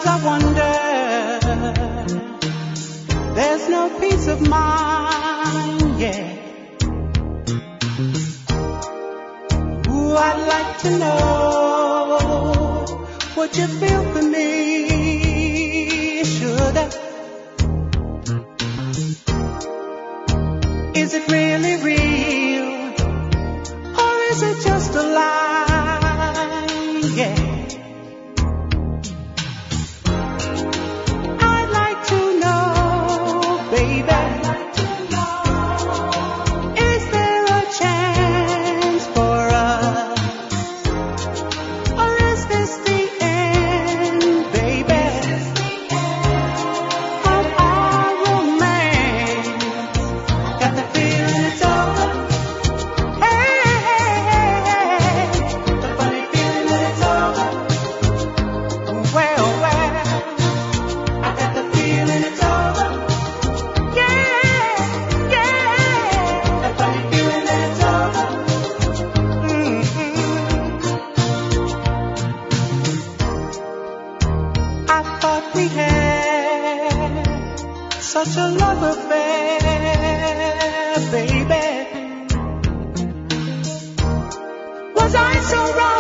I wonder, there's no peace of mind, yeah. Ooh, I'd like to know what you feel for me, sugar. Is it really real, or is it just a lie, yeah. We had such a love affair, baby. Was I so wrong?